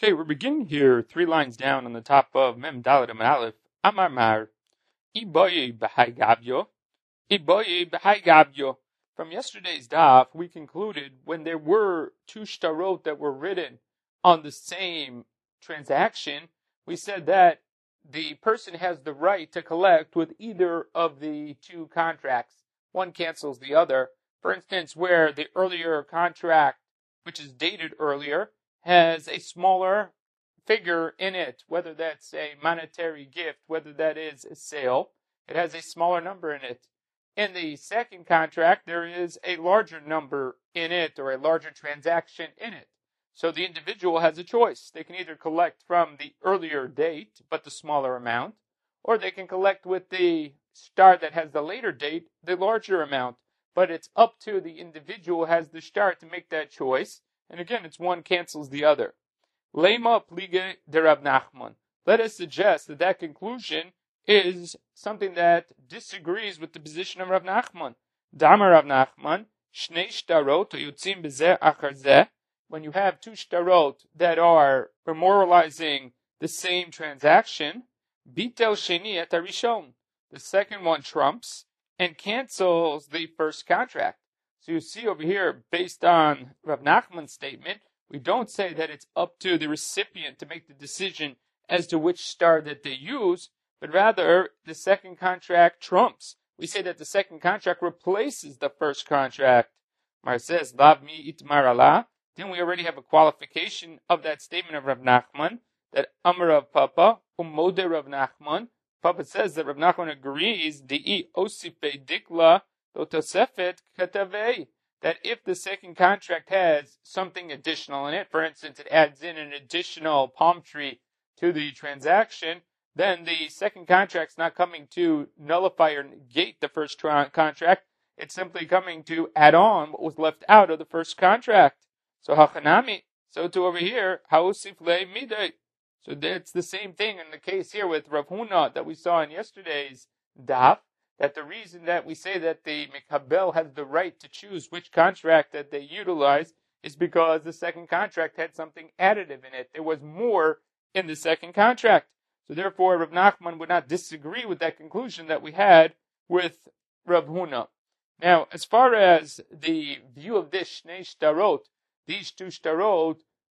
Okay, we're beginning here 3 lines down on the top of Mem Dalet Amud Aleph. Amar Mar, Iboye B'hai Gabyo, Iboye B'hai Gabyo. From yesterday's daf, we concluded when there were 2 shtarot that were written on the same transaction, we said that the person has the right to collect with either of the 2 contracts. One cancels the other. For instance, where the earlier contract, which is dated earlier, has a smaller figure in it, whether that's a monetary gift, whether that is a sale, it has a smaller number in it. In the second contract, there is a larger number in it or a larger transaction in it. So the individual has a choice. They can either collect from the earlier date, but the smaller amount, or they can collect with the shtar that has the later date, the larger amount. But it's up to the individual who has the shtar to make that choice. And again, it's one cancels the other. Lema plige de Rav Nachman. Let us suggest that that conclusion is something that disagrees with the position of Rav Nachman. Damar Rav Nachman, shnei shtarot yotzim bezeh achar zeh. When you have 2 shtarot that are memorializing the same transaction, bitel sheni et harishon. The second one trumps and cancels the first contract. So you see over here, based on Rav Nachman's statement, we don't say that it's up to the recipient to make the decision as to which shtar that they use, but rather the second contract trumps. We say that the second contract replaces the first contract. Mar says, Lav mi itmar Allah. Then we already have a qualification of that statement of Rav Nachman, that Amar Rav Papa, Umode Rav Nachman. Papa says that Rav Nachman agrees, Di'i osipe dikla, that if the second contract has something additional in it, for instance, it adds in an additional palm tree to the transaction, then the second contract's not coming to nullify or negate the first contract. It's simply coming to add on what was left out of the first contract. So hachanami, so to over here, hausif le midai. So that's the same thing in the case here with Rav Huna that we saw in yesterday's daf. That the reason that we say that the Mikabel has the right to choose which contract that they utilize is because the second contract had something additive in it. There was more in the second contract. So therefore, Rav Nachman would not disagree with that conclusion that we had with Rav Huna. Now, as far as the view of this Shnei Shtarot, these 2 Shtarot,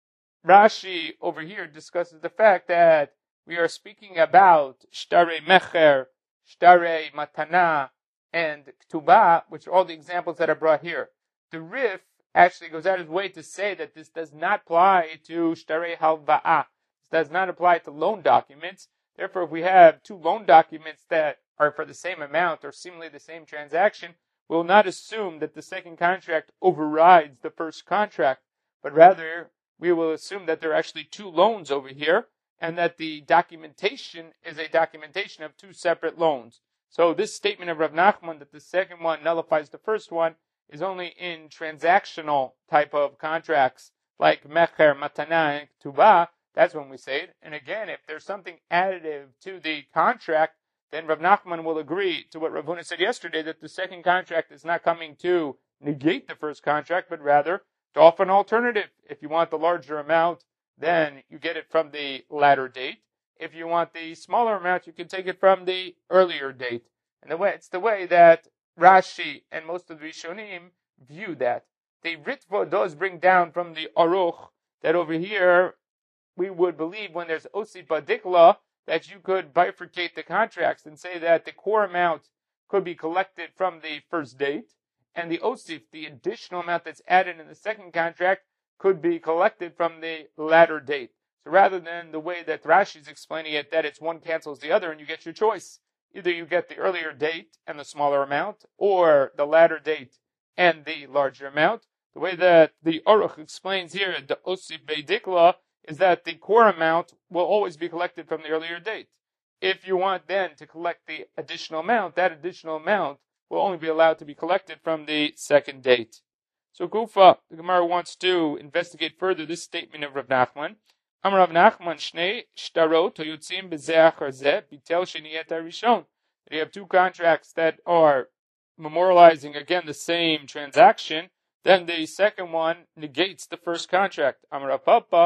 Rashi over here discusses the fact that we are speaking about Shtarei Mecher, Shtarei Matana, and Ktubah, which are all the examples that are brought here. The Rif actually goes out of his way to say that this does not apply to Shtarei Halva'ah. This does not apply to loan documents. Therefore, if we have 2 loan documents that are for the same amount or seemingly the same transaction, we will not assume that the second contract overrides the first contract, but rather we will assume that there are actually 2 loans over here, and that the documentation is a documentation of 2 separate loans. So this statement of Rav Nachman that the second one nullifies the first one is only in transactional type of contracts like Mecher, Matana, and Ktubah. That's when we say it. And again, if there's something additive to the contract, then Rav Nachman will agree to what Rav Huna said yesterday, that the second contract is not coming to negate the first contract, but rather to offer an alternative. If you want the larger amount, then you get it from the latter date. If you want the smaller amount, you can take it from the earlier date. And it's the way that Rashi and most of the Rishonim view that. The Ritva does bring down from the Aruch that over here we would believe when there's Osif Badikla that you could bifurcate the contracts and say that the core amount could be collected from the first date, and the Osif, the additional amount that's added in the second contract, could be collected from the latter date. So rather than the way that Rashi is explaining it, that it's one cancels the other and you get your choice. Either you get the earlier date and the smaller amount, or the latter date and the larger amount. The way that the Aruch explains here, the Osif Beidikla, is that the core amount will always be collected from the earlier date. If you want then to collect the additional amount, that additional amount will only be allowed to be collected from the second date. So Kufa, the Gemara wants to investigate further this statement of Rav Nachman. Amar Rav Nachman, Shnei Shtarot Yotzim Bezeh Achar Zeh Bitel Sheni Et Harishon. You have 2 contracts that are memorializing again the same transaction, then the second one negates the first contract. Amar Rav Papa,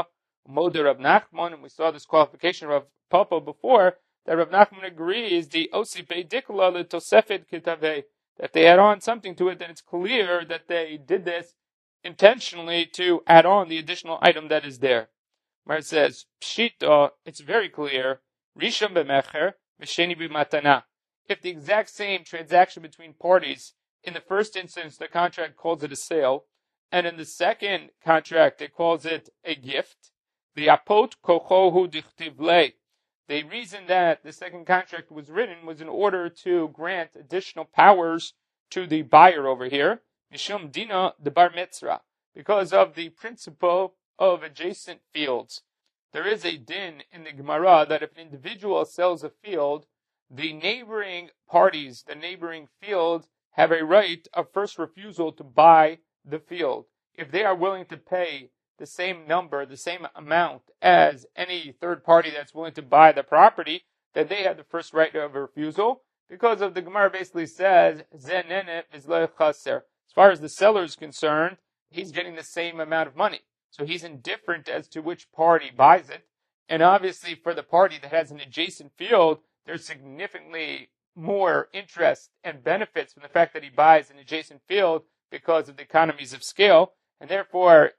Moder Rav Nachman, and we saw this qualification of Papa before, that Rav Nachman agrees the Osipei Dikla le Tosefet Kitavei, that they add on something to it, then it's clear that they did this intentionally to add on the additional item that is there. Where it says, Pshita, it's very clear, Rishon b'mecher, v'sheni b'matana. If the exact same transaction between parties, in the first instance the contract calls it a sale, and in the second contract it calls it a gift, the apot kochohu dichtiv lei. The reason that the second contract was written was in order to grant additional powers to the buyer over here, Mishum Dina the Bar Mitzvah, because of the principle of adjacent fields. There is a din in the Gemara that if an individual sells a field, the neighboring parties, the neighboring fields, have a right of first refusal to buy the field. If they are willing to pay the same number, the same amount as any third party that's willing to buy the property, then they have the first right of refusal, because of the Gemara basically says, Zenene is lo chaser. As far as the seller is concerned, he's getting the same amount of money. So he's indifferent as to which party buys it. And obviously for the party that has an adjacent field, there's significantly more interest and benefits from the fact that he buys an adjacent field because of the economies of scale. And therefore,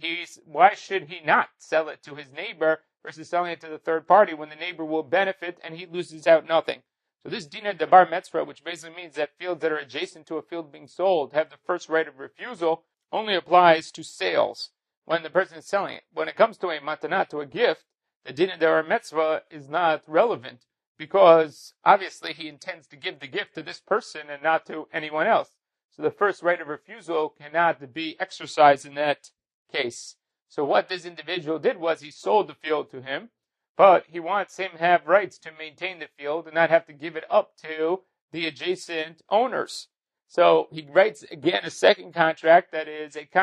why should he not sell it to his neighbor versus selling it to the third party when the neighbor will benefit and he loses out nothing? So this Dina de Bar Metzra, which basically means that fields that are adjacent to a field being sold have the first right of refusal, only applies to sales when the person is selling it. When it comes to a matana, to a gift, the Dina de Bar Metzra is not relevant because obviously he intends to give the gift to this person and not to anyone else. So the first right of refusal cannot be exercised in that case. So what this individual did was he sold the field to him, but he wants him to have rights to maintain the field and not have to give it up to the adjacent owners. So he writes again a second contract that is a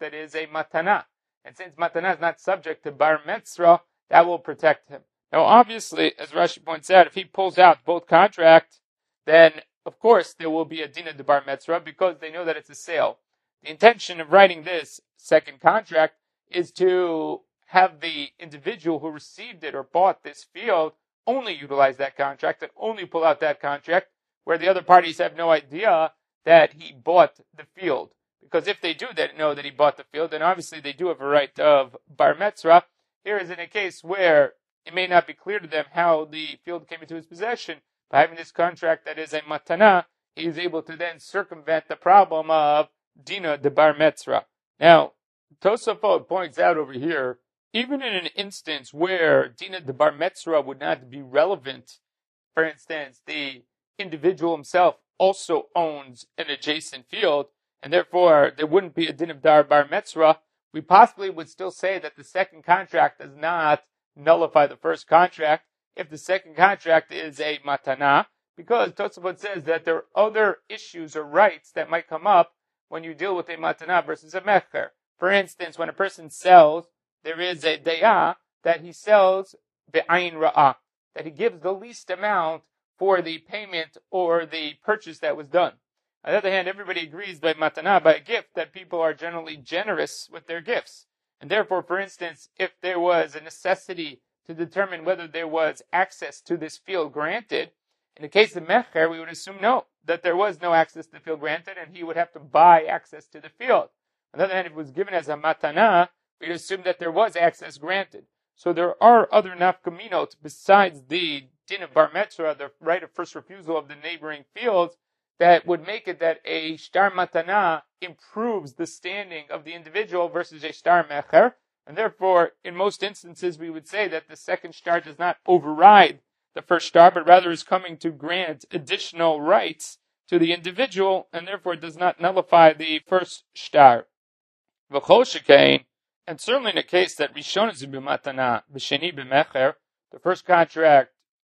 matana. And since matana is not subject to bar metzra, that will protect him. Now obviously, as Rashi points out, if he pulls out both contracts, then of course there will be a dina de bar metzra because they know that it's a sale. The intention of writing this second contract is to have the individual who received it or bought this field only utilize that contract and only pull out that contract, where the other parties have no idea that he bought the field. Because if they do know that he bought the field, then obviously they do have a right of bar metzra. Here is in a case where it may not be clear to them how the field came into his possession. By having this contract that is a matana, he is able to then circumvent the problem of dina de bar metzra. Now, Tosafot points out over here, even in an instance where dina de bar metzra would not be relevant, for instance, the individual himself also owns an adjacent field, and therefore there wouldn't be a din of bar metzra, we possibly would still say that the second contract does not nullify the first contract if the second contract is a matana, because Tosafot says that there are other issues or rights that might come up when you deal with a matana versus a mecher. For instance, when a person sells, there is a dayah that he sells be'ayin ra'ah, that he gives the least amount for the payment or the purchase that was done. On the other hand, everybody agrees by matana, by a gift, that people are generally generous with their gifts. And therefore, for instance, if there was a necessity to determine whether there was access to this field granted, in the case of mecher, we would assume no, that there was no access to the field granted, and he would have to buy access to the field. On the other hand, if it was given as a matana, we'd assume that there was access granted. So there are other nafkaminot besides the din of bar metzra, the right of first refusal of the neighboring fields, that would make it that a shtar matana improves the standing of the individual versus a shtar mecher, and therefore, in most instances, we would say that the second shtar does not override the first shtar, but rather is coming to grant additional rights to the individual, and therefore does not nullify the first shtar. V'chol shekain, and certainly in a case that Rishon is b'matana, v'sheni b'mecher, the first contract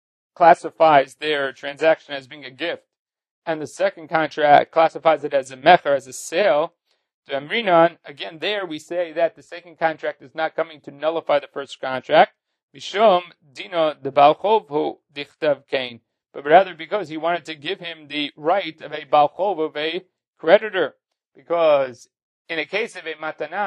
classifies their transaction as being a gift, and the second contract classifies it as a mecher, as a sale, to Amrinan, again there we say that the second contract is not coming to nullify the first contract, Mishum dino de balchovhu dichtav kain, but rather because he wanted to give him the right of a balchov, of a creditor, because in a case of a matana,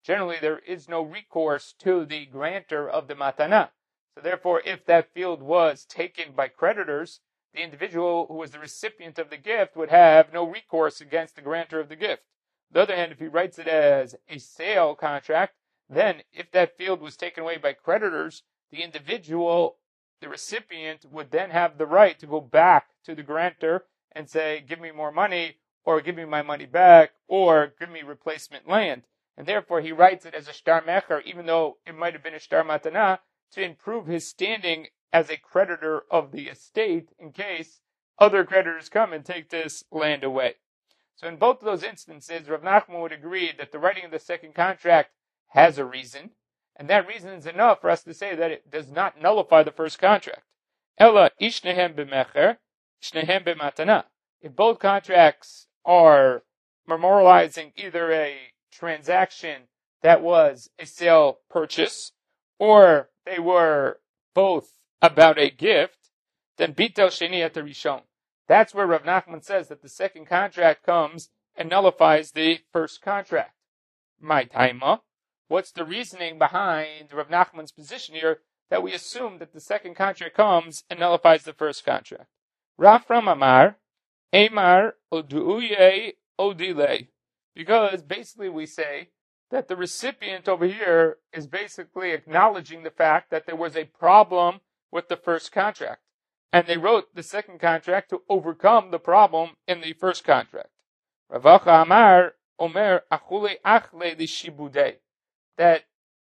generally there is no recourse to the grantor of the matana. So therefore, if that field was taken by creditors, the individual who was the recipient of the gift would have no recourse against the grantor of the gift. On the other hand, if he writes it as a sale contract, then if that field was taken away by creditors, the individual, the recipient, would then have the right to go back to the grantor and say, give me more money, or give me my money back, or give me replacement land. And therefore he writes it as a shtar mecher, even though it might have been a shtar matana, to improve his standing as a creditor of the estate in case other creditors come and take this land away. So in both of those instances, Rav Nachman would agree that the writing of the second contract has a reason, and that reason is enough for us to say that it does not nullify the first contract. Ella ishnehem b'mecher, shnehem b'matana. If both contracts are memorializing either a transaction that was a sale purchase, or they were both about a gift, then bitel sheni et rishon. That's where Rav Nachman says that the second contract comes and nullifies the first contract. My taima. What's the reasoning behind Rav Nachman's position here that we assume that the second contract comes and nullifies the first contract? Rafram Amar, Amar Oduye Odile. Because basically we say that the recipient over here is basically acknowledging the fact that there was a problem with the first contract. And they wrote the second contract to overcome the problem in the first contract. Ravacha Amar Omer Achule Achle Lishibudei. That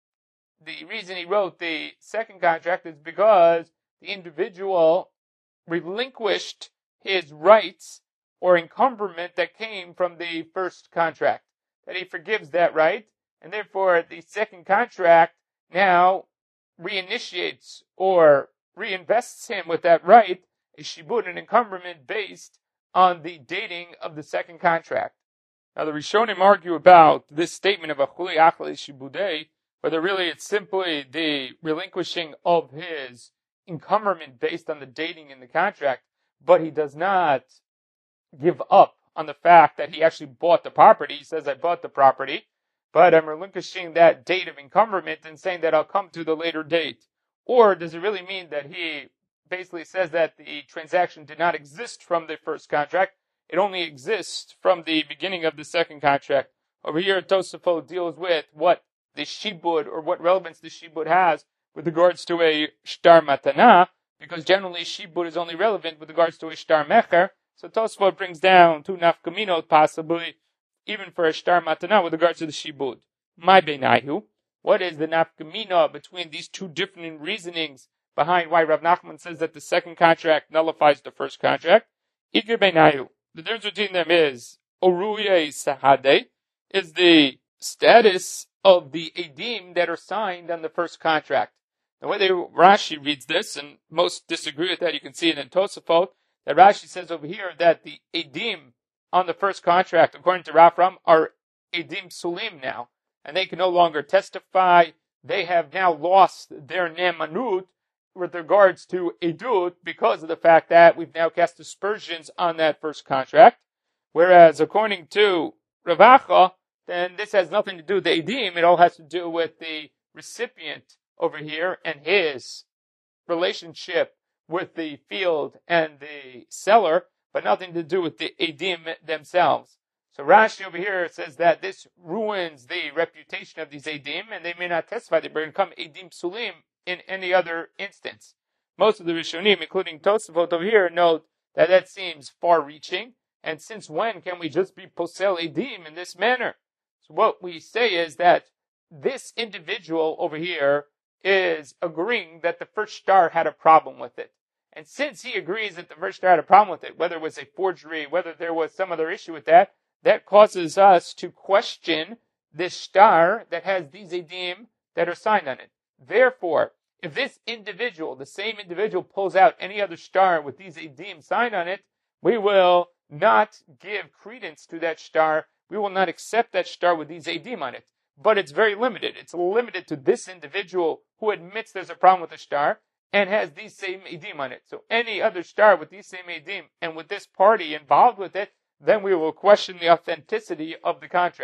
the reason he wrote the second contract is because the individual relinquished his rights or encumberment that came from the first contract. That he forgives that right, and therefore the second contract now reinitiates or reinvests him with that right, a shibud, an encumberment based on the dating of the second contract. Now the Rishonim argue about this statement of achuli achle shibudei, whether really it's simply the relinquishing of his encumberment based on the dating in the contract, but he does not give up on the fact that he actually bought the property. He says, I bought the property, but I'm relinquishing that date of encumberment and saying that I'll come to the later date. Or does it really mean that he basically says that the transaction did not exist from the first contract? It only exists from the beginning of the second contract. Over here, Tosafot deals with what the shibud, or what relevance the shibud has with regards to a shtar matana, because generally shibud is only relevant with regards to a shtar mecher. So Tosafot brings down two nafkaminot, possibly even for a shtar matana with regards to the shibud. My beinayu. What is the nafkamina between these two different reasonings behind why Rav Nachman says that the second contract nullifies the first contract? Ikir beinayu. The difference between them is oruye sahade, is the status of the edim that are signed on the first contract. The way Rashi reads this, and most disagree with that, you can see it in Tosafot, that Rashi says over here that the edim on the first contract, according to Rafram, are edim sulim now, and they can no longer testify. They have now lost their nemanut with regards to edut because of the fact that we've now cast aspersions on that first contract. Whereas according to Ravacha, then this has nothing to do with the edim. It all has to do with the recipient over here and his relationship with the field and the seller, but nothing to do with the edim themselves. So Rashi over here says that this ruins the reputation of these edim, and they may not testify. They become edim sulim in any other instance. Most of the Rishonim, including Tosafot over here, note that that seems far-reaching, and since when can we just be posel edim in this manner? So what we say is that this individual over here is agreeing that the first shtar had a problem with it. And since he agrees that the first shtar had a problem with it, whether it was a forgery, whether there was some other issue with that, that causes us to question this shtar that has these edim that are signed on it. Therefore, if this individual, the same individual, pulls out any other shtar with these edim signed on it, we will not give credence to that shtar. We will not accept that shtar with these edim on it. But it's very limited. It's limited to this individual who admits there's a problem with the shtar and has these same edim on it. So any other shtar with these same edim and with this party involved with it, then we will question the authenticity of the contract.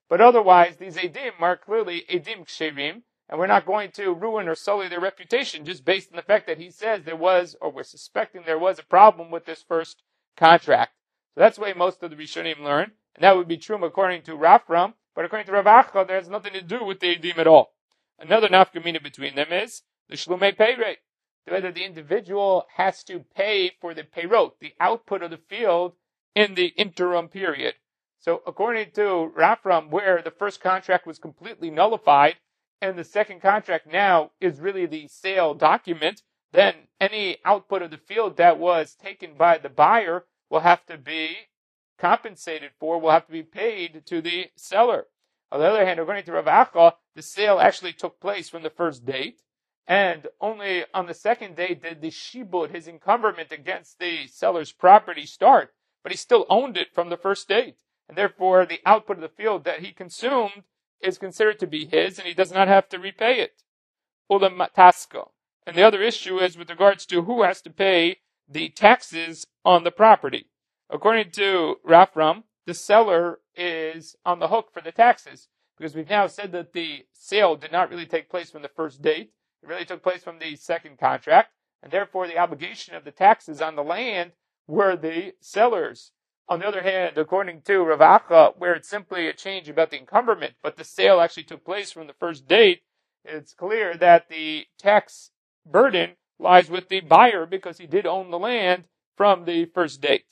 But otherwise, these edim are clearly edim ksherim, and we're not going to ruin or sully their reputation just based on the fact that he says there was, or we're suspecting there was a problem with this first contract. So that's the way most of the Rishonim learn, and that would be true according to Rafram, but according to Rav Acha, there has nothing to do with the edim at all. Another nafkamina between them is the shlumei peirei, whether the individual has to pay for the peirot, the output of the field, in the interim period. So according to Rafram, where the first contract was completely nullified, and the second contract now is really the sale document, then any output of the field that was taken by the buyer will have to be compensated for, will have to be paid to the seller. On the other hand, according to Rav Acha, the sale actually took place from the first date, and only on the second day did the shibud, his encumberment against the seller's property, start, but he still owned it from the first date, and therefore the output of the field that he consumed is considered to be his, and he does not have to repay it. Ulam mataska. And the other issue is with regards to who has to pay the taxes on the property. According to Rafram, the seller is on the hook for the taxes, because we've now said that the sale did not really take place from the first date. It really took place from the second contract, and therefore the obligation of the taxes on the land were the sellers. On the other hand, according to Rav Acha, where it's simply a change about the encumberment, but the sale actually took place from the first date, it's clear that the tax burden lies with the buyer because he did own the land from the first date.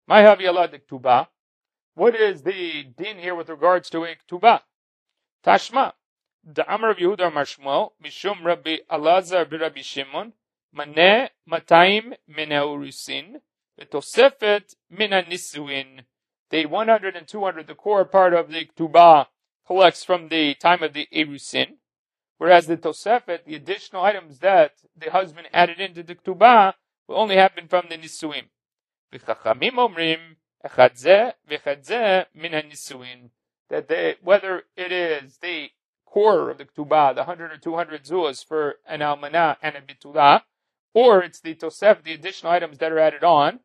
What is the din here with regards to a ktubah? Tashma. Da'amar Rav Yehuda Amar Shmuel, Mishum Rabbi Elazar Rabbi Shimon, Maneh Matayim Min HaUrusin, V'tosefet Min HaNisuin. The 100 and 200, the core part of the ktubah, collects from the time of the Erusin, whereas the Tosefet, the additional items that the husband added into the ktubah, will only happen from the Nisuim. V'chachamim omrim, echad zeh v'echad zeh min HaNisuin. That whether it is the core of the ktubah, the 100 or 200 zuas for an almanah and a bitulah, or it's the tosef, the additional items that are added on,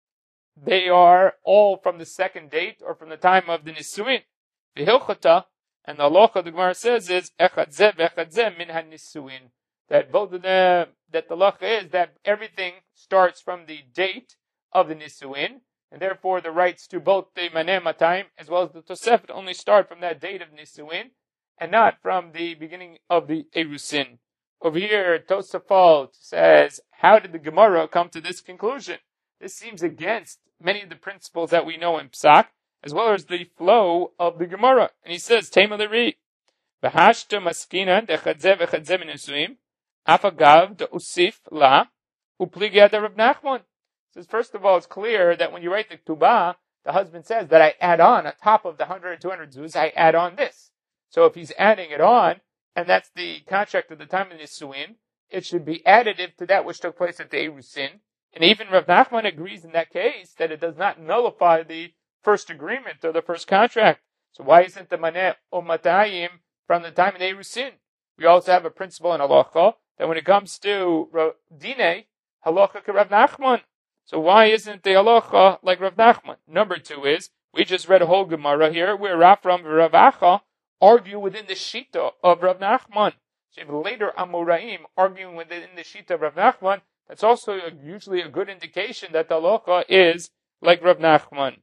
they are all from the second date or from the time of the nisuin. The hilchata, and the halacha the Gemara says is echad zeh v'echad zeh min hanisuin. That both of them, that the halacha is that everything starts from the date of the nisuin, and therefore the rights to both the maneh matayim as well as the tosefet only start from that date of nisuin, and not from the beginning of the Erusin. Over here, Tosafot says, how did the Gemara come to this conclusion? This seems against many of the principles that we know in Psak, as well as the flow of the Gemara. And he says, Tema Leri, V'hashta maskinan dechadze v'chadze min nisuim, afagav de'usif la, upligi Rav Nachman. Says, first of all, it's clear that when you write the Ktubah, the husband says that I add on top of the 100 and 200 zuz, I add on this. So if he's adding it on, and that's the contract at the time of the Nisuin, it should be additive to that which took place at the Erusin. And even Rav Nachman agrees in that case that it does not nullify the first agreement or the first contract. So why isn't the maneh o matayim from the time of the Erusin? We also have a principle in halacha that when it comes to dine, halacha ka Rav Nachman. So why isn't the halacha like Rav Nachman? Number two is, we just read a whole Gemara here where Rafram and Rav Acha argue within the Shita of Rav Nachman. So you have later Amoraim arguing within the Shita of Rav Nachman. That's also usually a good indication that the halacha is like Rav Nachman.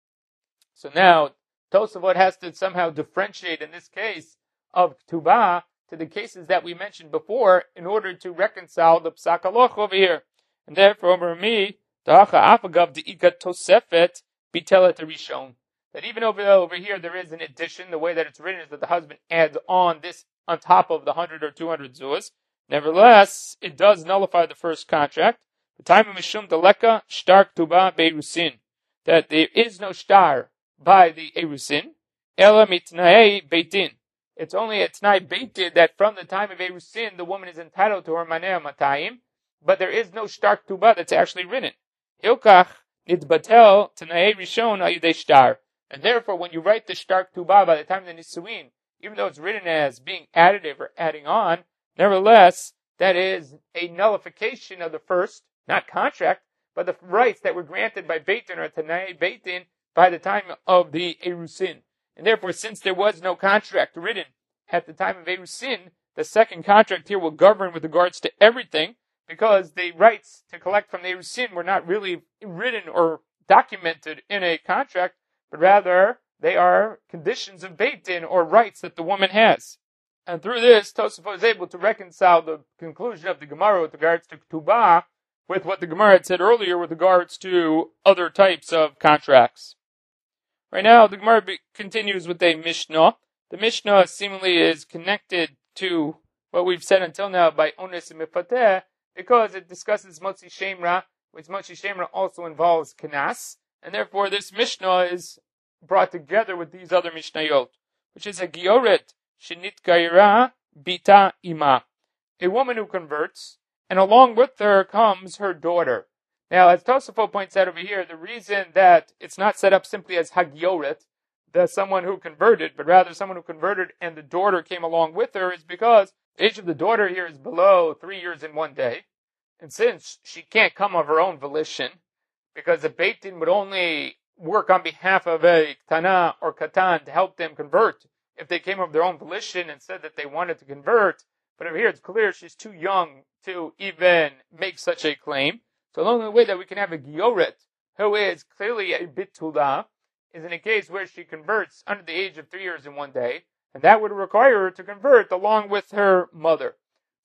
So now, Tosafot has to somehow differentiate in this case of Ktubah to the cases that we mentioned before in order to reconcile the Psak halacha over here. And therefore, over me, Ta'acha afagav de'ikat tosefet bitelet rishon. That even over here there is an addition. The way that it's written is that the husband adds on this on top of the 100 or 200 zuas. Nevertheless, it does nullify the first contract. The time of Mishum Daleka, Shtar Ktubah Beirusin. That there is no shtar by the Erusin. Ela mitnaei beitin. It's only a tnai beitin that from the time of Erusin the woman is entitled to her maneh matayim, but there is no shtar Ktubah that's actually written. Hilkach nitbatel tnai rishon ayudei shtar. And therefore, when you write the shtar ktubah by the time of the nisuin, even though it's written as being additive or adding on, nevertheless, that is a nullification of the first, not contract, but the rights that were granted by Beitin or Tanai Beitin by the time of the Erusin. And therefore, since there was no contract written at the time of Erusin, the second contract here will govern with regards to everything, because the rights to collect from the Erusin were not really written or documented in a contract, but rather they are conditions of Beit Din, or rights that the woman has. And through this, Tosafot is able to reconcile the conclusion of the Gemara with regards to Ketubah with what the Gemara had said earlier with regards to other types of contracts. Right now, the Gemara continues with a Mishnah. The Mishnah seemingly is connected to what we've said until now by Ones and Mifateh, because it discusses Motzi Shemra, which Motzi Shemra also involves Kanas, and therefore this Mishnah is brought together with these other Mishnayot, which is a Gioret Shinit Gaira Bita Ima, a woman who converts, and along with her comes her daughter. Now, as Tosafot points out over here, the reason that it's not set up simply as Hagioret, the someone who converted, but rather someone who converted and the daughter came along with her, is because the age of the daughter here is below 3 years and 1 day. And since she can't come of her own volition, because the Beit Din would only work on behalf of a Tana or Katan to help them convert if they came of their own volition and said that they wanted to convert. But over here it's clear she's too young to even make such a claim. So the only way that we can have a Gioret, who is clearly a Bitula, is in a case where she converts under the age of 3 years and 1 day, and that would require her to convert along with her mother.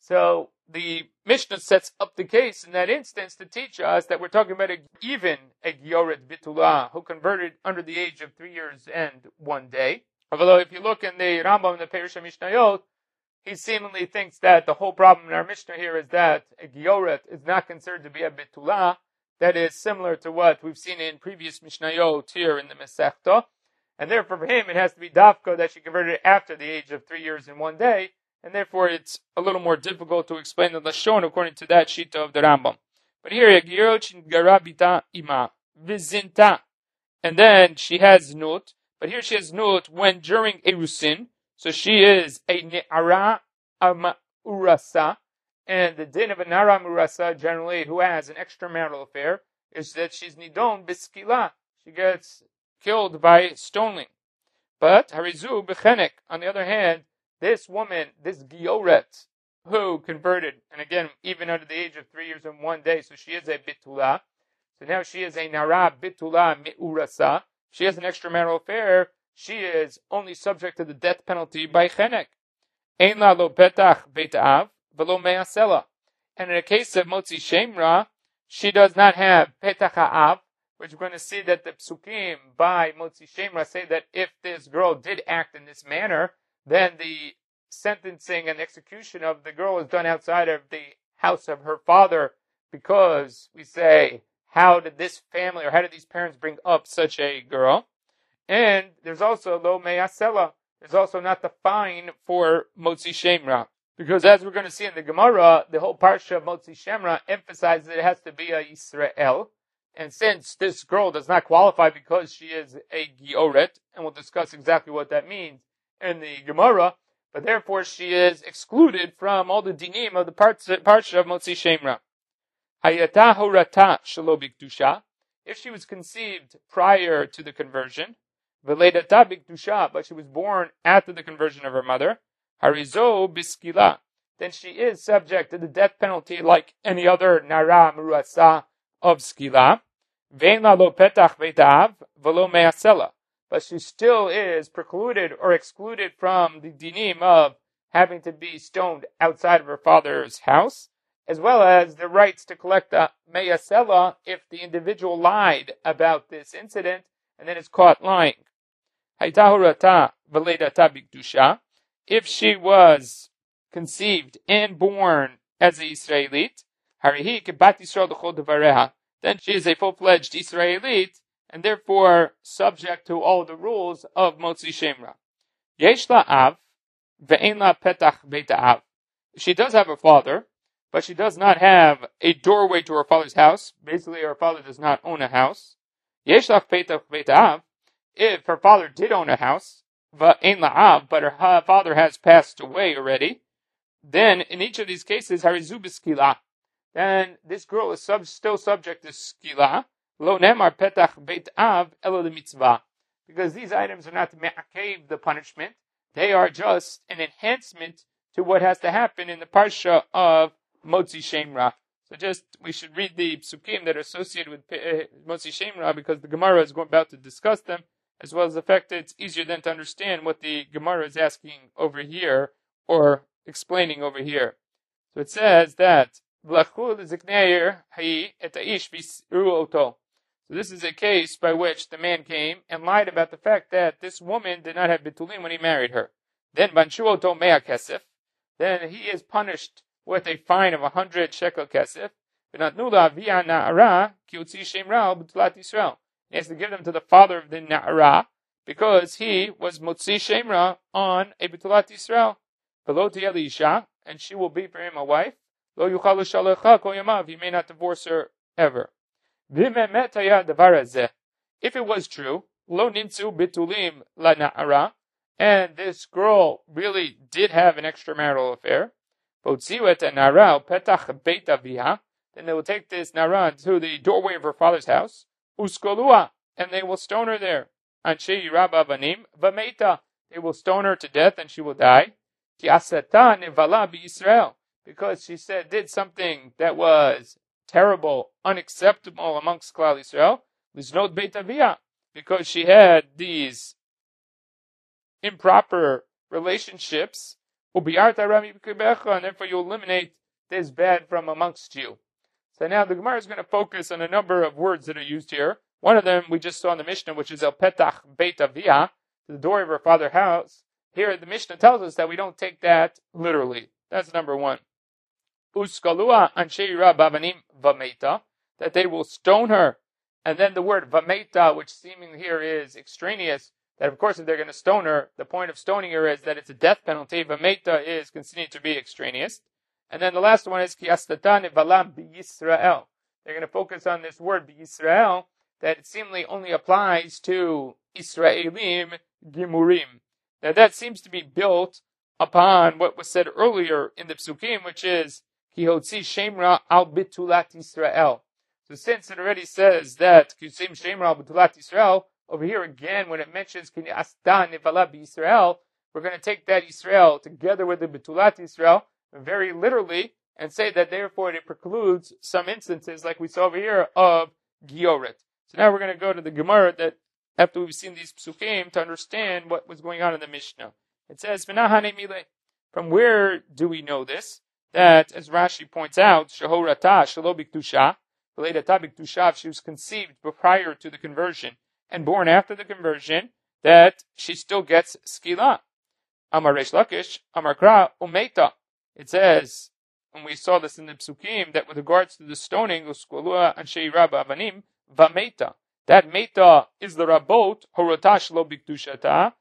So the Mishnah sets up the case in that instance to teach us that we're talking about even a Gioret Bitula who converted under the age of 3 years and 1 day. Although if you look in the Rambam in the Perush Mishnayot, he seemingly thinks that the whole problem in our Mishnah here is that a Gioret is not considered to be a Bitula. That is similar to what we've seen in previous Mishnayot here in the Masechta. And therefore for him it has to be Dafka that she converted after the age of 3 years and 1 day. And therefore it's a little more difficult to explain the Lashon according to that Shita of the Rambam. But here, a Gioret Garabita Ima, Vizinta. And then she has Nut. But here she has Nut when during Erusin. So she is a Ne'ara Urasa. And the din of a Ne'ara Urasa, generally, who has an extramarital affair, is that she's Nidon Biskila. She gets killed by stoning. But Harizu Bechenek, on the other hand, this woman, this Gioret, who converted, and again, even under the age of 3 years and 1 day, so she is a Bitula. So now she is a Nara Bitula Me'urasa. She has an extramarital affair. She is only subject to the death penalty by Chenek. Ein la lo petach beit av velo me'asela. And in a case of Motzi Shemra, she does not have petach ha'av, which we're going to see that the psukim by Motzi Shemra say that if this girl did act in this manner, then the sentencing and execution of the girl is done outside of the house of her father, because we say, how did this family, or how did these parents bring up such a girl? And there's also lo me'asela. There's also not the fine for Motzi Shemra. Because as we're going to see in the Gemara, the whole parsha of Motzi Shemra emphasizes that it has to be a Yisrael. And since this girl does not qualify because she is a Gioret, and we'll discuss exactly what that means in the Gemara, but therefore she is excluded from all the dinim of the parsha of Motzi Shemra. Hayata horata shelo bikdusha, if she was conceived prior to the conversion, veledata bikdusha, but she was born after the conversion of her mother, harizo biskila, then she is subject to the death penalty like any other nara muruasa of skila. Vein la lo petach veitav velo me'asela, but she still is precluded or excluded from the dinim of having to be stoned outside of her father's house, as well as the rights to collect a me'asela if the individual lied about this incident and then is caught lying. Haitahurata veledata bikdusha, if she was conceived and born as a Israelite, harihi kebat Yisrael l'chol devareha, then she is a full-fledged Israelite, and therefore subject to all the rules of Motzi Shemra. Yesh la av, ve'en la petach beit av. She does have a father, but she does not have a doorway to her father's house. Basically, her father does not own a house. Yesh la petach beit av, if her father did own a house, ve'en la av, but her father has passed away already, then in each of these cases, harizu b'skila, then this girl is still subject to skila. Lo nemar petach beit av elo mitzvah, because these items are not to me'akev the punishment. They are just an enhancement to what has to happen in the parsha of Motzi Shemra. So we should read the psukim that are associated with Motzi Shemra, because the Gemara is about to discuss them, as well as the fact that it's easier then to understand what the Gemara is asking over here, or explaining over here. So it says that so this is a case by which the man came and lied about the fact that this woman did not have bitulim when he married her. Then banshu oto mea kesef. Then he is punished with a fine of 100 shekel kesef. He has to give them to the father of the na'ara, because he was motzi shemra on a bitulat Yisrael. And she will be for him a wife. Lo yuchal l'shalecha kol yamav. He may not divorce her ever. If it was true, lo nimtzu bitulim la na'ara, and this girl really did have an extramarital affair, then they will take this nara to the doorway of her father's house, uskolua, and they will stone her there. Anshe yirab avanim v'meita, they will stone her to death and she will die. Ki asata nevala b'Yisrael, because she did something that was terrible, unacceptable amongst Klal Yisrael. Liznot beit avia, because she had these improper relationships. Ubiarta rami b'kibecha, and therefore you eliminate this bad from amongst you. So now the Gemara is going to focus on a number of words that are used here. One of them we just saw in the Mishnah, which is el petach beit avia, the door of her father's house. Here the Mishnah tells us that we don't take that literally. That's number one. Uskalua anshe bavanim v'meita, that they will stone her. And then the word v'meita, which seemingly here is extraneous, that of course if they're going to stone her, the point of stoning her is that it's a death penalty. V'meita is considered to be extraneous. And then the last one is ki astatan nevalam b'Yisrael. They're going to focus on this word b'Yisrael, that it seemingly only applies to Israelim Gimurim. Now that seems to be built upon what was said earlier in the Psukim, which is Ki hotzi Shemra al bitulat Yisrael. So since it already says that Ki hotzi Shemra al bitulat Yisrael, over here again when it mentions Ki astan nevala b'Yisrael, we're going to take that Yisrael together with the bitulat Yisrael very literally and say that therefore it precludes some instances like we saw over here of Gioret. So now we're going to go to the Gemara that after we've seen these psukim to understand what was going on in the Mishnah. It says, from where do we know this? That, as Rashi points out, Shehorata Shelo Biktusha, if she was conceived prior to the conversion and born after the conversion, that she still gets skila. Amar Reish Lakish, Amar Kra, Umeita. It says, and we saw this in the psukim, that with regards to the stoning, Uskolua Anshei Rabba Avanim, Vameita. That Meita is the Rabot, Horotash Lo Biktusha,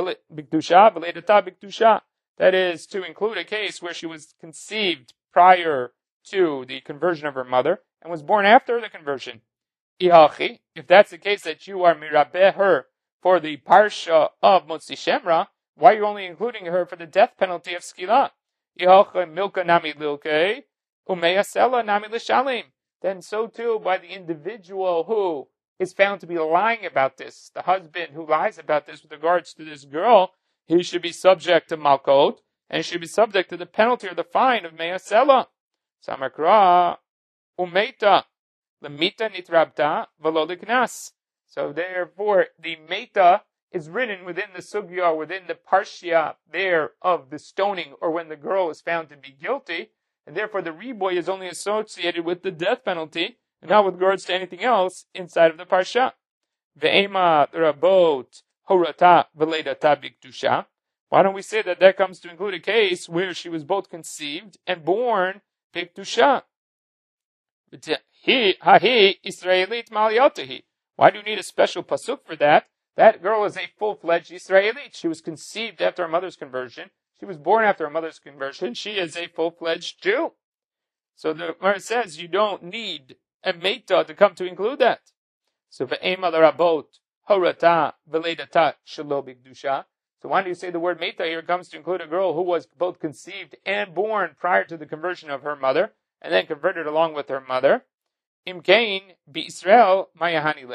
Veledata Biktusha. That is to include a case where she was conceived prior to the conversion of her mother and was born after the conversion. Ihachi, if that's the case that you are mirabeh her for the parsha of Motzi Shemra, why are you only including her for the death penalty of Skila? Ihachi milka nami lilke, umeyasela nami lishalim. Then so too by the individual who is found to be lying about this, the husband who lies about this with regards to this girl, he should be subject to malkot, and he should be subject to the penalty or the fine of meyasela. Samakra umeita, the mita nitrabta v'lo liknas. So therefore, the meta is written within the sugya, within the parsha there of the stoning, or when the girl is found to be guilty, and therefore the reboy is only associated with the death penalty, and not with regards to anything else inside of the parsha. Ve'ema rabot horata v'ledata biktusha. Why don't we say that comes to include a case where she was both conceived and born biktusha? Hahi Israelit maliotahi. Why do you need a special pasuk for that? That girl is a full-fledged Israelite. She was conceived after her mother's conversion. She was born after her mother's conversion. She is a full-fledged Jew. So the Gemara says you don't need a meita to come to include that. So ve'ema l'rabot horata v'ledata shelo b'kedusha. So why do you say the word meita here comes to include a girl who was both conceived and born prior to the conversion of her mother, and then converted along with her mother? Imkain b'Israel mayahanile.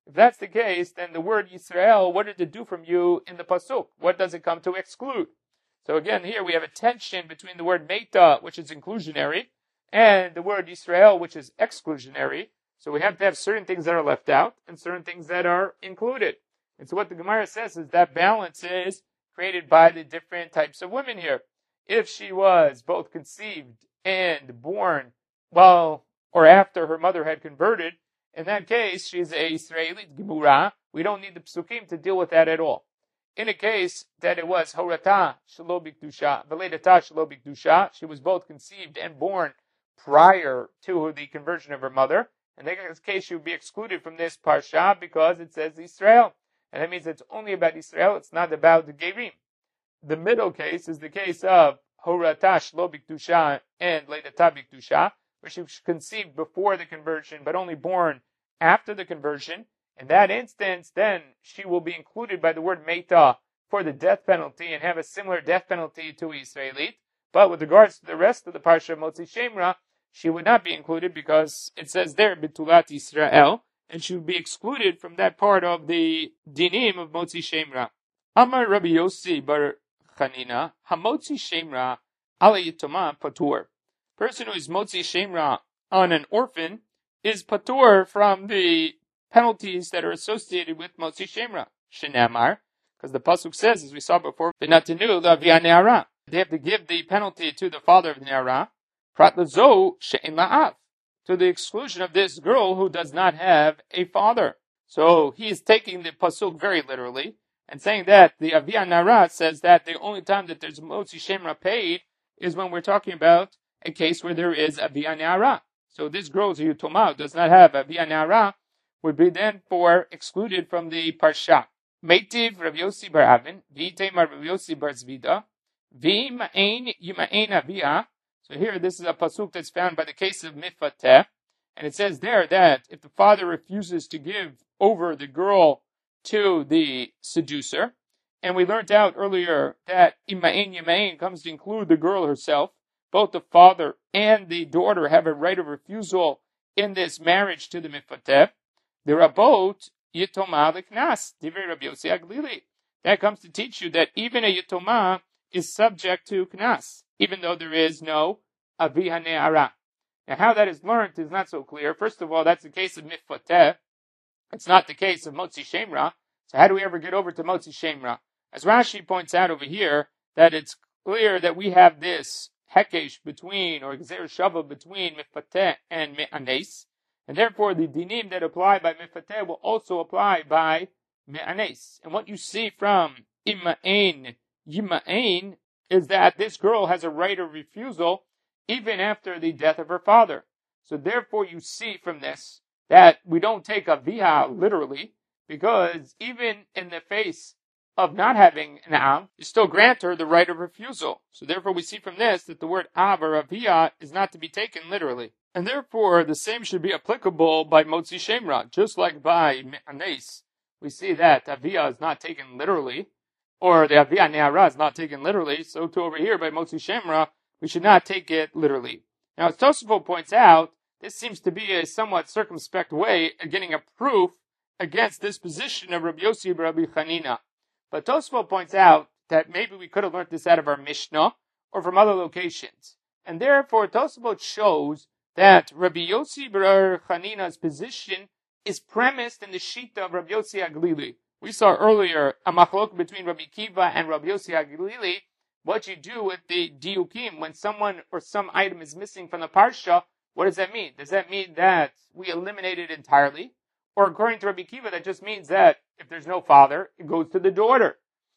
If that's the case, then the word Yisrael, what did it do from you in the pasuk? What does it come to exclude? So again, here we have a tension between the word Meta, which is inclusionary, and the word Yisrael, which is exclusionary. So we have to have certain things that are left out and certain things that are included. And so what the Gemara says is that balance is created by the different types of women here. If she was both conceived and born while or after her mother had converted, in that case, she's a Israelite Gemura. We don't need the psukim to deal with that at all. In a case that it was Horata Shelo Bikdusha, Veledata Shelo Bikdusha, she was both conceived and born prior to the conversion of her mother. In that case, she would be excluded from this parsha because it says Israel. And that means it's only about Israel, it's not about the Gerim. The middle case is the case of Horata Shelo Bikdusha and Veledata Bikdusha, where she was conceived before the conversion, but only born after the conversion. In that instance, then she will be included by the word Meta for the death penalty and have a similar death penalty to Israelite. But with regards to the rest of the Parsha Motzi Shemra, she would not be included because it says there, Betulat Israel, and she would be excluded from that part of the dinim of Motzi Shemra. Amar Rabbi Yossi bar Chanina, Hamotzi Shemra ala Yitoma Patur. Person who is Motzi Shemra on an orphan is Patur from the penalties that are associated with Motzi Shemra. Shenamar, because the pasuk says, as we saw before, V'natenu la'avia ne'ara. They have to give the penalty to the father of the ne'ara, prat lazo she'en la'av, to the exclusion of this girl who does not have a father. So he is taking the pasuk very literally and saying that the avia ne'ara says that the only time that there's Motzi Shemra paid is when we're talking about a case where there is avia ne'ara. So this girl who Yitoma does not have avia ne'ara would be then for excluded from the parsha. Meitiv Rav Yossi bar Avin, v'itema Rav Yossi bar Zvida, v'ima'ein yima'ein avia. So here, this is a pasuk that's found by the case of Mifateh, and it says there that if the father refuses to give over the girl to the seducer, and we learned out earlier that ima'ein yima'ein comes to include the girl herself, both the father and the daughter have a right of refusal in this marriage to the Mifateh. The Rabot Yitoma l'knas, divrei Rabbi Yossi Aglili. That comes to teach you that even a Yitoma is subject to knas, even though there is no avia ne'ara. Now, how that is learned is not so clear. First of all, that's the case of Mifateh. It's not the case of Motzi Shemra. So how do we ever get over to Motzi Shemra? As Rashi points out over here, that it's clear that we have this hekesh between, or gzer shava between Mifateh and Me'anes. And therefore, the dinim that apply by Mifateh will also apply by Me'anes. And what you see from Ima'ein Yima'ein is that this girl has a right of refusal even after the death of her father. So therefore, you see from this that we don't take Avia literally, because even in the face of not having an Av, you still grant her the right of refusal. So therefore, we see from this that the word Av or Avia is not to be taken literally. And therefore, the same should be applicable by Motzi Shemra. Just like by Me'anes, we see that Avia is not taken literally, or the Avia Ne'ara is not taken literally, so too over here by Motzi Shemra, we should not take it literally. Now, as Tosafot points out, this seems to be a somewhat circumspect way of getting a proof against this position of Rabbi Yossi bar Rabbi Chanina. But Tosafot points out that maybe we could have learned this out of our Mishnah, or from other locations. And therefore, Tosafot shows that Rabbi Yossi bar Chanina's position is premised in the Shita of Rabbi Yossi Aglili. We saw earlier a machlok between Rabbi Kiva and Rabbi Yossi Aglili, what you do with the diukim when someone or some item is missing from the parsha. What does that mean? Does that mean that we eliminate it entirely? Or according to Rabbi Kiva, that just means that if there's no father, it goes to the daughter.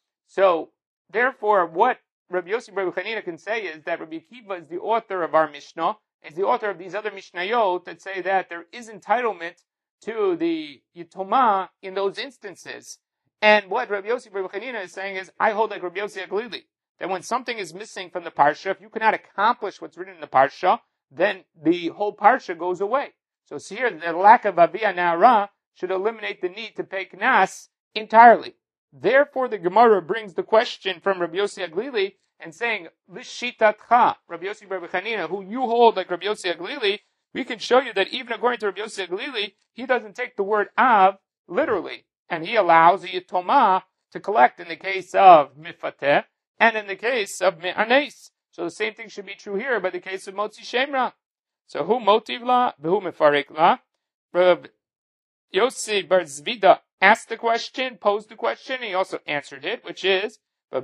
So, therefore, what Rabbi Yossi bar Chanina can say is that Rabbi Kiva is the author of our Mishnah, is the author of these other Mishnayot that say that there is entitlement to the Yitoma in those instances. And what Rabbi Yossi bar Chanina is saying is, I hold like Rabbi Yossi Aglili, that when something is missing from the parsha, if you cannot accomplish what's written in the parsha, then the whole parsha goes away. So here, the lack of Avia Ne'ara should eliminate the need to pay Knas entirely. Therefore, the Gemara brings the question from Rabbi Yossi Aglili and saying, Lishitatcha, Rabbi Yossi bar Chanina, who you hold like Rabbi Yossi Aglili, we can show you that even according to Rabbi Yossi Aglili, he doesn't take the word Av literally. And he allows a Yitoma to collect in the case of Mifateh and in the case of Me'anes. So the same thing should be true here by the case of Motzi Shemra. So who motiv la, who mefarek la? Rav Yossi bar Zvida asked the question, posed the question, he also answered it, which is, was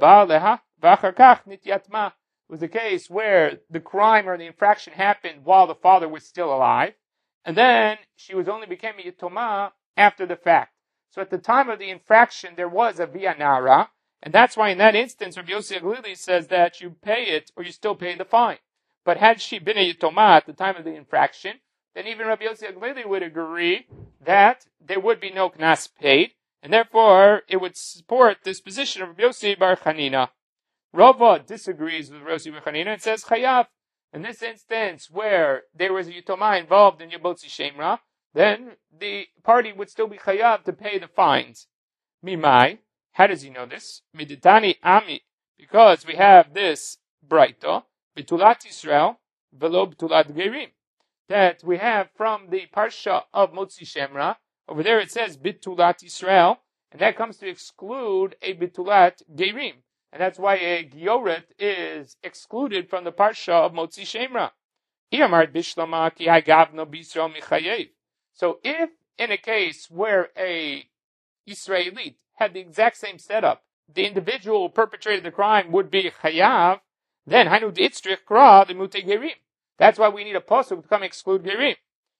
the case where the crime or the infraction happened while the father was still alive, and then she was only became a Yitoma after the fact. So at the time of the infraction, there was a Via Nara, and that's why in that instance, Rabbi Yossi Aglili says that you pay it or you still pay the fine. But had she been a Yitoma at the time of the infraction, then even Rabbi Yossi Aglili would agree that there would be no knas paid, and therefore it would support this position of Rabbi Yossi bar Chanina. Rava disagrees with Rabbi Yossi bar Chanina and says chayav. In this instance, where there was a Yitoma involved in Yabotzi Shemra, then the party would still be chayav to pay the fines. Mimai, how does he know this? Miditani Ami, because we have this Braito, Bitulat Yisrael, Velo Bitulat Gerim, that we have from the Parsha of Motzi Shemra. Over there it says Bitulat Yisrael, and that comes to exclude a Bitulat Gerim. And that's why a Gioret is excluded from the Parsha of Motzi Shemra. So if in a case where a Israelite had the exact same setup, the individual who perpetrated the crime would be chayav, then Hainu Ditzrich Kra the Mute Gerim. That's why we need a pasuk to come exclude Gerim.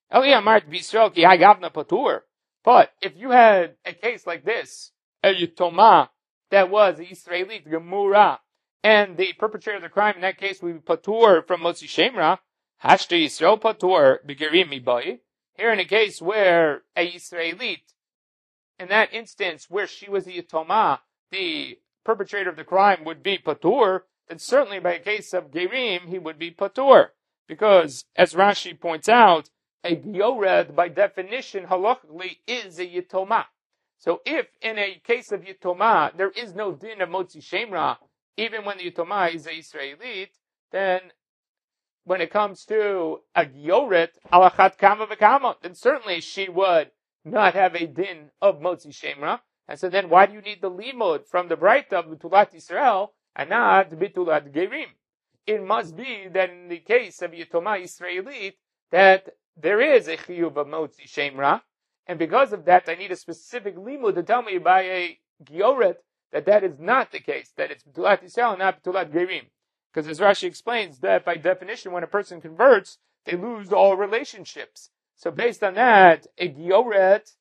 But if you had a case like this, a Yitoma that was an Israelite Gemura, and the perpetrator of the crime in that case would be patur from Motzi Shemra, Hashta Yisrael patur begerim mibai. Here in a case where a Israelite, in that instance where she was a Yitoma, the perpetrator of the crime would be patur, then certainly by a case of Gerim, he would be patur. Because, as Rashi points out, a Giored, by definition, halachically, is a Yitoma. So if in a case of Yitoma, there is no din of Motzi Shemra, even when the Yitoma is a Israelite, then when it comes to a Gioret, alachat kama v'kama, then certainly she would not have a din of Motzi Shemra. And so then why do you need the limud from the Braita of Bitulat Yisrael and not Bitulat Gerim? It must be that in the case of Yitoma Israelite, that there is a chiyuv of Motzi Shemra, and because of that, I need a specific limud to tell me by a Gioret that that is not the case, that it's Bitulat Yisrael and not Bitulat Gerim. Because as Rashi explains, that by definition, when a person converts, they lose all relationships. So based on that, a Gioret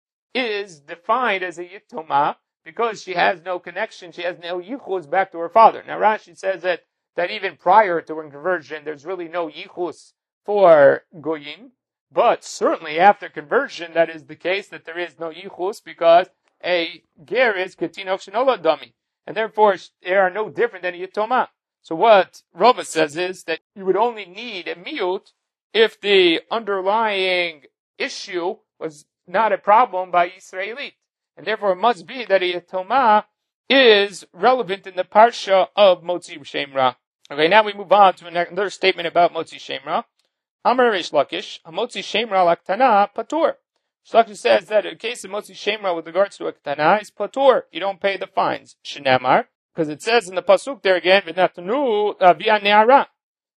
is defined as a Yitoma because she has no connection, she has no yichus back to her father. Now Rashi says that even prior to her conversion, there's really no yichus for Goyim, but certainly after conversion, that is the case, that there is no yichus because a ger is ketinok shenola dami, and therefore they are no different than a Yitoma. So what Rava says is that you would only need a miut if the underlying issue was not a problem by Israelite. And therefore it must be that a Yitoma is relevant in the Parsha of Motzi Shemra. Okay, now we move on to another statement about Motzi Shemra. Amar Reish Lakish, Motzi Shemra laktana patur. Reish Lakish says that in case of Motzi Shemra with regards to a ktana is patur. You don't pay the fines. Shenamar. Because it says in the pasuk there again, "V'natnu via ne'ara,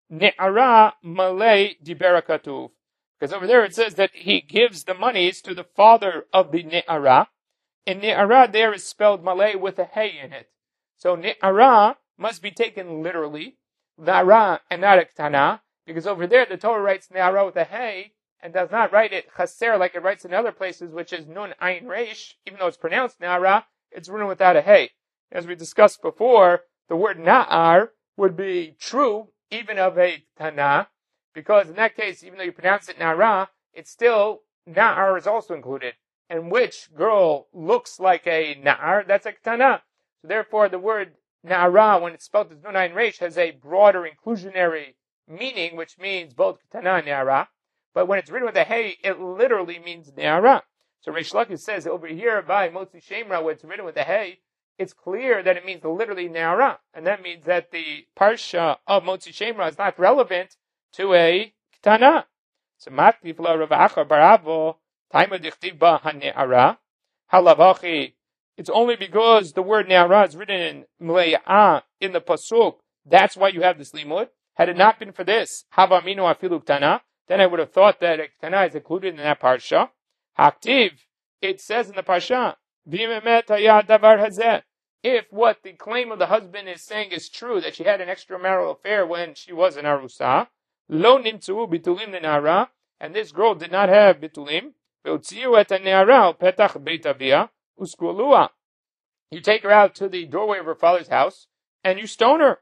ne'ara malay diberakatuv." Because over there it says that he gives the monies to the father of the ne'ara, and ne'ara there is spelled malay with a hey in it. So ne'ara must be taken literally, na'ara and not a ktana, because over there the Torah writes ne'ara with a hey and does not write it chaser like it writes in other places, which is nun ayin reish. Even though it's pronounced ne'ara, it's written without a hey. As we discussed before, the word na'ar would be true even of a tana, because in that case, even though you pronounce it na'ara, it's still, na'ar is also included. And which girl looks like a na'ar? That's a tana. So therefore, the word na'ara, when it's spelled as nun ayin reish, has a broader inclusionary meaning, which means both tana and na'ara. But when it's written with a hey, it literally means na'ara. So Reish Lakish says over here by Motzi Shemra, where it's written with a hey, it's clear that it means literally ne'ara, and that means that the parsha of Motzi Shemra is not relevant to a ktana. So matliv la Rav Achar baravo taima dichtiv ba hane'ara. Halavachi. It's only because the word ne'ara is written in mle'ah in the pasuk. That's why you have this limud. Had it not been for this, havaminu afilu ktana, then I would have thought that ktana is included in that parsha. Haktiv, it says in the parsha, v'memet hayad davar hazeh. If what the claim of the husband is saying is true, that she had an extramarital affair when she was an arusa, lo nimtzu bitulim ne'ara, and this girl did not have bitulim, ve'utziu et ne'ara al petach beit avia, uskulua. You take her out to the doorway of her father's house, and you stone her.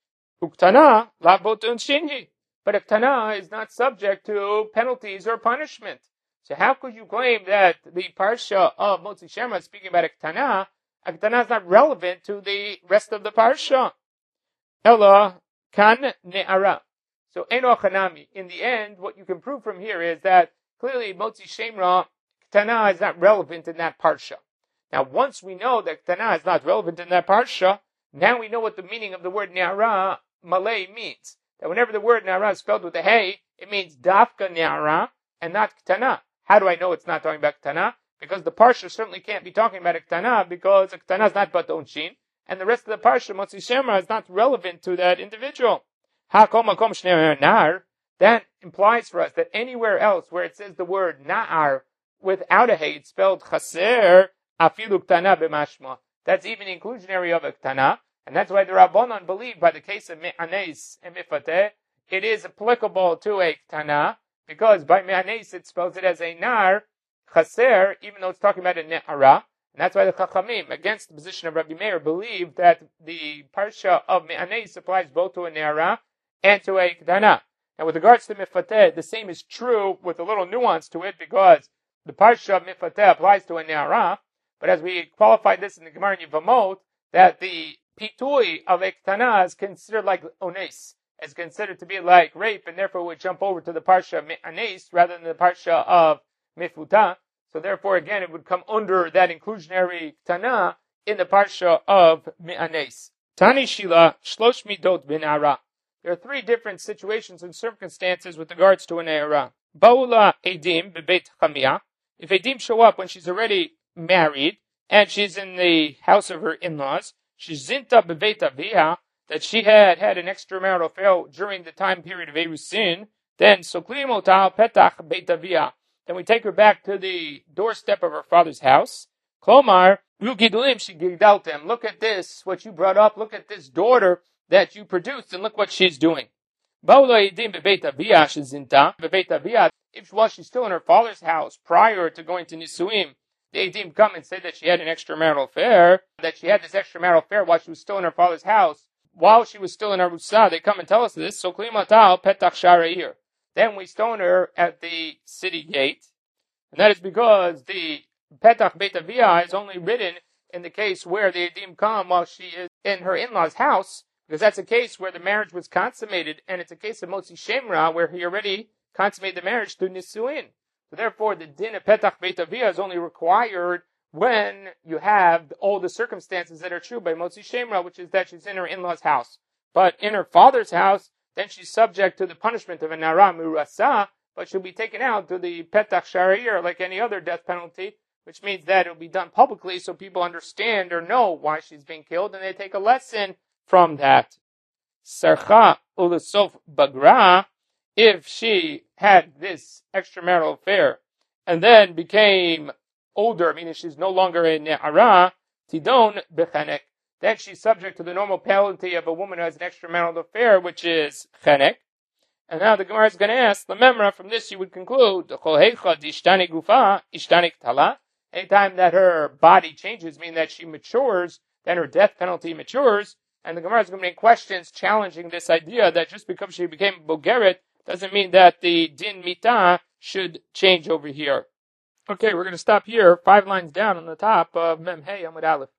Uktana la botun shinji. But a ktana is not subject to penalties or punishment. So how could you claim that the parsha of Motzi Shemra is speaking about a ktana is not relevant to the rest of the parsha? Ella kan ne'ara. So eno chanami. In the end, what you can prove from here is that clearly Motzi Shemra, ktana is not relevant in that parsha. Now, once we know that ktana is not relevant in that parsha, now we know what the meaning of the word ne'ara Malay means. That whenever the word ne'ara is spelled with a hey, it means dafka ne'ara and not ktana. How do I know it's not talking about ktana? Because the parsha certainly can't be talking about a ktana, because a ktana is not but onshin, and the rest of the parsha, Motzi Shemra, is not relevant to that individual. Ha-kol makom shnei nar, that implies for us that anywhere else where it says the word na'ar without a hey, it's spelled chaser, afilu ktana b'mashma. That's even inclusionary of a ktana. And that's why the Rabbanon believe by the case of me'anes and mifateh, it is applicable to a ktana, because by me'anes it spells it as a nar, chaser, even though it's talking about a ne'ara. And that's why the Chachamim, against the position of Rabbi Meir, believe that the parsha of me'anes applies both to a ne'ara and to a ktana. And with regards to mifateh, the same is true with a little nuance to it, because the parsha of mifateh applies to a ne'ara, but as we qualified this in the Gemara in Yevamot, that the pitui of a ktana is considered like ones, is considered to be like rape, and therefore would jump over to the parsha of me'anes rather than the parsha of mifuta. So therefore, again, it would come under that inclusionary ktana in the parsha of me'anes. Tani shila shlosh midot binara. There are three different situations and circumstances with regards to an ne'ara. Baula edim bebeit chamia. If edim show up when she's already married and she's in the house of her in-laws, she's zinta bebeit avia, that she had an extramarital affair during the time period of Erusin, then soklim ota petach beit avia. Then we take her back to the doorstep of her father's house. Klomar, yugidulim shigidaltem. Look at this, what you brought up. Look at this daughter that you produced, and look what she's doing. Baula edim bebeit avia shezinta bebeit avia. If while she's still in her father's house prior to going to Nisuim, the edim come and say that she had an extramarital affair, that she had this extramarital affair while she was still in her father's house, while she was still in Arusa, they come and tell us this. So klimatal petach sharair. Then we stone her at the city gate, and that is because the petach beit avia is only written in the case where the edim come while she is in her in-law's house, because that's a case where the marriage was consummated, and it's a case of Motzi Shemra where he already consummated the marriage through Nisuin. So therefore, the din of petach beit avia is only required when you have all the circumstances that are true by Motzi Shemra, which is that she's in her in-law's house. But in her father's house, then she's subject to the punishment of a nara murasa, but she'll be taken out to the petach sharair like any other death penalty, which means that it'll be done publicly so people understand or know why she's being killed, and they take a lesson from that. Sarcha ulasof bagra, if she had this extramarital affair and then became older, meaning she's no longer a ne'ara, tidon bechenek, then she's subject to the normal penalty of a woman who has an extramarital affair, which is chenek. And now the Gemara is going to ask, the memra, from this you would conclude, anytime that her body changes, meaning that she matures, then her death penalty matures. And the Gemara is going to make questions challenging this idea that just because she became bogeret doesn't mean that the din mita should change over here. Okay, we're going to stop here, 5 lines down on the top of Mem Hey Amud Aleph.